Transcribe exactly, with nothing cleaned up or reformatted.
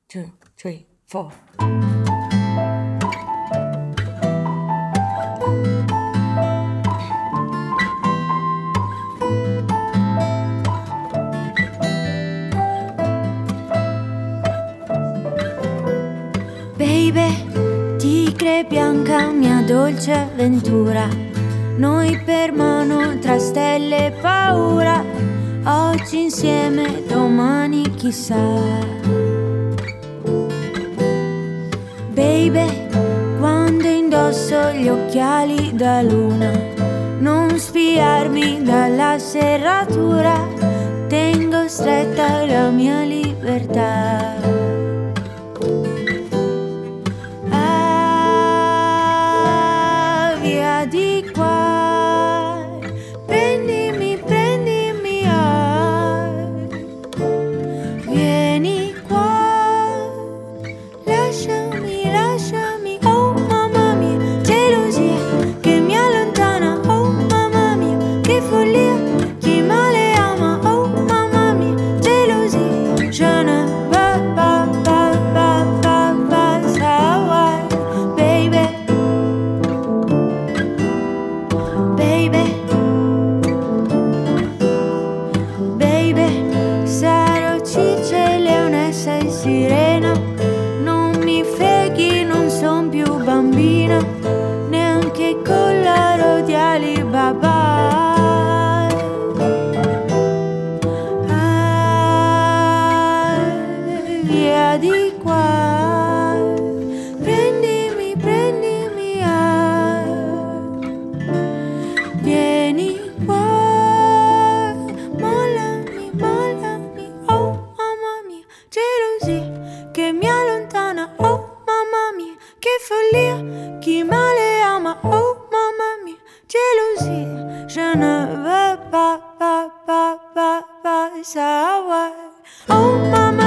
two, three, four. Baby, tigre bianca, mia dolce avventura, noi per mano tra stelle e paura, oggi insieme, domani chissà. Baby, quando indosso gli occhiali da luna, non spiarmi dalla serratura, tengo stretta la mia libertà. Ah, via di qua, prendimi, prendimi, ah, vieni qua, lasciami, lasciami, oh mamma mia, gelosia che mi allontana, oh mamma mia, che follia, chi male ama, oh mamma mia, gelosia, je ne veux pas, pas, pas, pas, pas savoir, baby, baby, baby, sarò ciccia, leonessa e sirena, non mi freghi, non son più bambina, neanche con la rodiali babà. Ah, via di qua, prendimi, prendimi, ah, vieni qua, mollami, mollami, oh mamma mia, gelosia che mi allontana, oh mamma mia, che follia, chi male ama, oh mamma mia, gelosia, je ne veux pas, pas, pas, pas, pas savoir, oh mamma